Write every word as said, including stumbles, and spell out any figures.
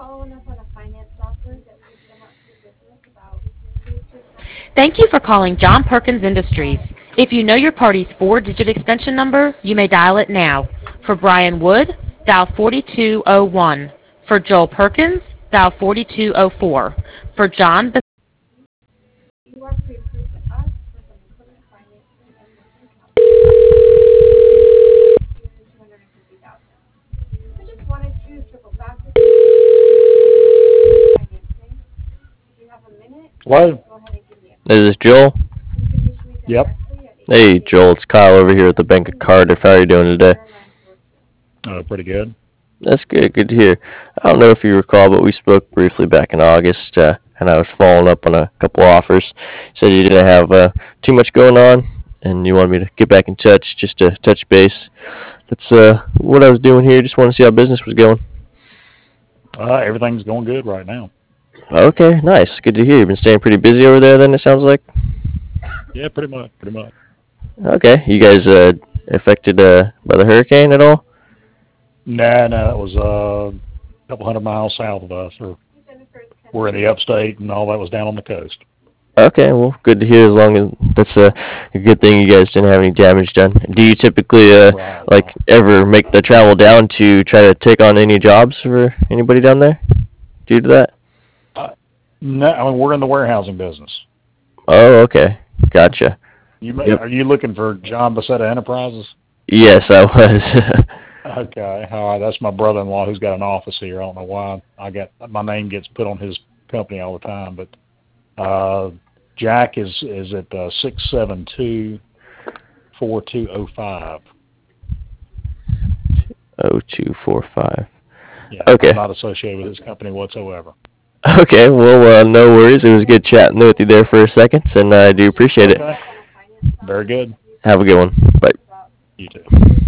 Thank you for calling John Perkins Industries. If you know your party's four-digit extension number, you may dial it now. For Brian Wood, dial four two zero one. For Joel Perkins, dial four two zero four. For John... Hello? This is Joel. Yep. Hey, Joel, it's Kyle over here at the Bank of Cardiff. How are you doing today? Uh, pretty good. That's good. Good to hear. I don't know if you recall, but we spoke briefly back in August, uh, and I was following up on a couple offers. Said you didn't have uh, too much going on, and you wanted me to get back in touch just to touch base. That's uh, what I was doing here. Just want to see how business was going. Uh, everything's going good right now. Okay, nice. Good to hear. You've been staying pretty busy over there then, it sounds like? Yeah, pretty much, pretty much. Okay. You guys uh, affected uh, by the hurricane at all? Nah, no, it was uh, a couple hundred miles south of us. Or we're in the upstate, and all that was down on the coast. Okay, well, good to hear. As long as that's a, a good thing, you guys didn't have any damage done. Do you typically, uh, Right, like, right. ever make the travel down to try to take on any jobs for anybody down there due to that? Uh, no, I mean, we're in the warehousing business. Oh, okay, gotcha. You ma- Yep. Are you looking for John Bassetta Enterprises? Yes, I was. Okay, all right. That's my brother-in-law who's got an office here. I don't know why I got my name gets put on his company all the time, but uh, Jack is is at uh, six seven two four two zero five. Oh two four five. Yeah, Okay. I'm not associated with his company whatsoever. Okay, well, uh, no worries. It was good chatting with you there for a second, and I do appreciate it. Okay. Very good. Have a good one. Bye. You too.